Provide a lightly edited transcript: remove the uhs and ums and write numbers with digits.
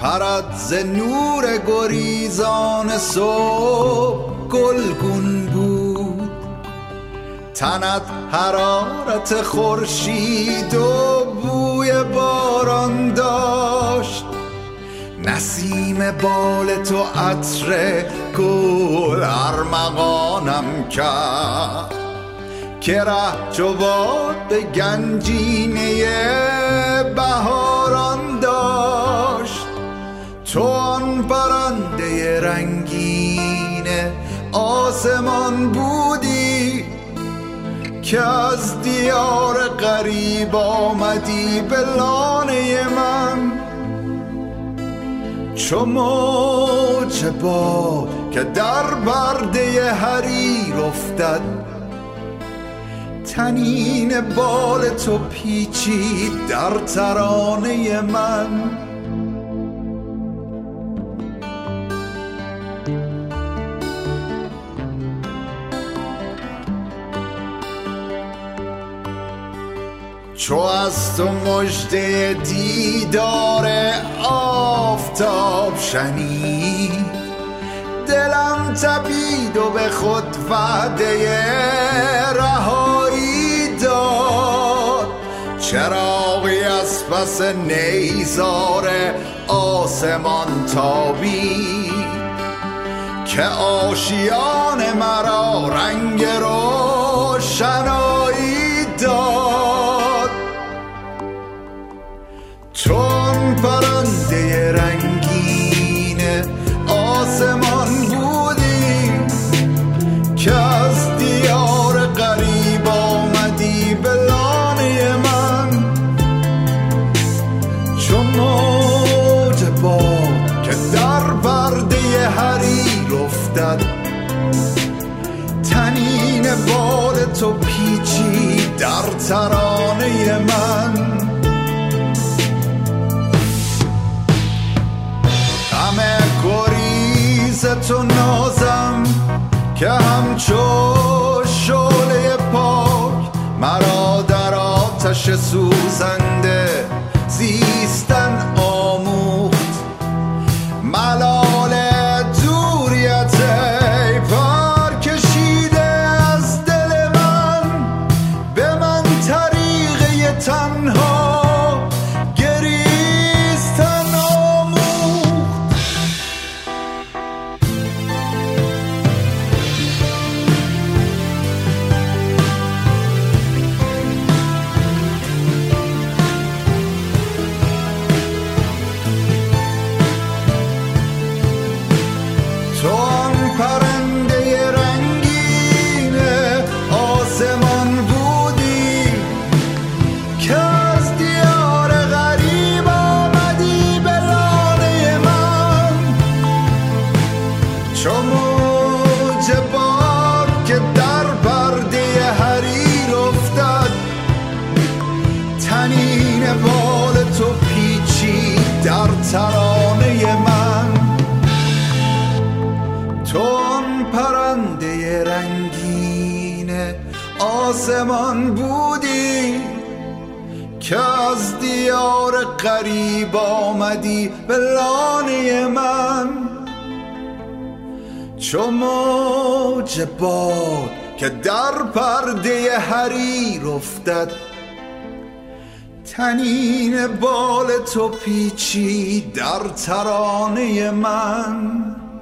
پرد ز نور گریزان صبح گلگون بود، تنت حرارت خورشید و بوی باران داشت، نسیم بال تو عطر گل ارمغانم کرد که ره چو باد به گنجینه بهاران داشت. تو آن پرنده رنگین آسمان بودی که از دیار غریب آمدی به لانه من، چو موج باد که در برده حریر افتد، تنین بال تو پیچید در ترانه من. چو از تو مژده دیدار آفتاب شنید، دلم تپید و به خود وعده رهایی داد. چراغی از پس نیزار آسمان تابید که آشیان مرا رنگ روشنایی داد. چون پرنده رنگین آسمان بودی که از دیار غریب آمدی به لانه من، چون موج باد که در برده حریر افتد، تنین بال تو پیچید در ترانه من. همه گریز تو نازم که همچو شعله پاک مرا در آتش سوزنده زیستن آموخت. ملال دوریت ای پر کشیده از دل من، به من طریقه تنها گریستن آموخت. تو آن پرنده رنگین آسمان بودی که از دیار غریب آمدی به لانه من، چو موج باد که در پرده حریر افتد، تنین بال تو پیچید در ترانه من. تو آن پرنده رنگین آسمان بودی که از دیار غریب آمدی به لانه من، چو موج باد که در پرده حریر افتد، تنین بال تو پیچید در ترانه من.